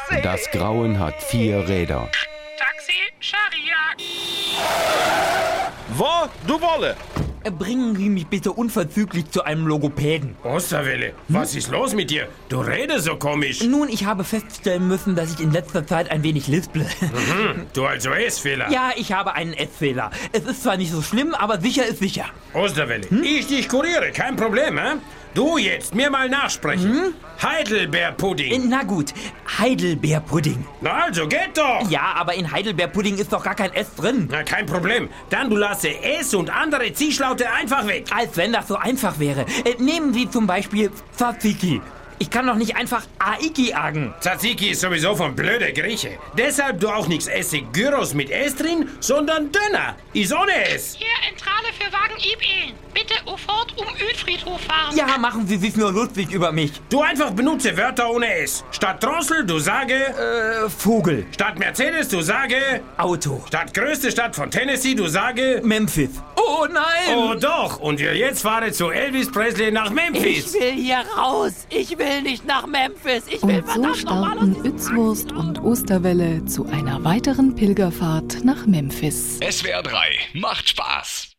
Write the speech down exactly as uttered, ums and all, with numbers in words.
Das Grauen hat vier Räder. Taxi, Scharia. Wo? Du Wolle? Bringen Sie mich bitte unverzüglich zu einem Logopäden. Osterwelle, was ist los mit dir? Du redest so komisch. Nun, ich habe feststellen müssen, dass ich in letzter Zeit ein wenig lisple. Mhm, du also Essfehler. Ja, ich habe einen Essfehler. Es ist zwar nicht so schlimm, aber sicher ist sicher. Osterwelle, hm? ich dich kuriere, kein Problem, hä? Du jetzt, mir mal nachsprechen. Hm? Heidelbeerpudding. Na gut, Heidelbeerpudding. Na also, geht doch. Ja, aber in Heidelbeerpudding ist doch gar kein S drin. Na, kein Problem. Dann du lasse S und andere Ziehschlaute einfach weg. Als wenn das so einfach wäre. Äh, nehmen Sie zum Beispiel Tzatziki. Ich kann doch nicht einfach Aiki sagen. Tzatziki ist sowieso von blöde Grieche. Deshalb du auch nichts esse Gyros mit S drin, sondern Döner. Ist ohne S. Hier, Entrale für Wagen I B. Bitte sofort um Ölfriedhof fahren. Ja, machen Sie sich nur lustig über mich. Du einfach benutze Wörter ohne S. Statt Drossel, du sage... Äh, Vogel. Statt Mercedes, du sage... Auto. Statt größte Stadt von Tennessee, du sage... Memphis. Oh nein! Oh doch, und wir jetzt fahren zu Elvis Presley nach Memphis. Ich will hier raus. Ich will nicht nach Memphis. Ich will Und so starten Uetzwurst und Osterwelle zu einer weiteren Pilgerfahrt nach Memphis. S W R drei macht Spaß.